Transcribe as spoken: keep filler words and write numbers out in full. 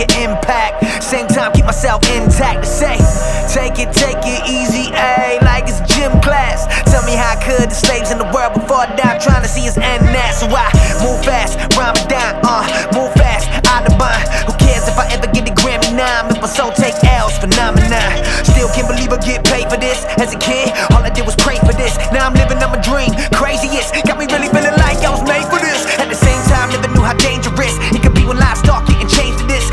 make an impact. Same time, keep myself intact to say, take it, take it easy, ayy, like it's gym class. Tell me how could the slaves in the world before I die, trying to see us end that. So I move fast, Ramadan, uh, move fast, out of mind. Who cares if I ever get the Grammy nine? If my soul take L's, phenomenon. Still can't believe I get paid for this. As a kid, all I did was pray for this. Now I'm living on my dream, craziest, got me really feeling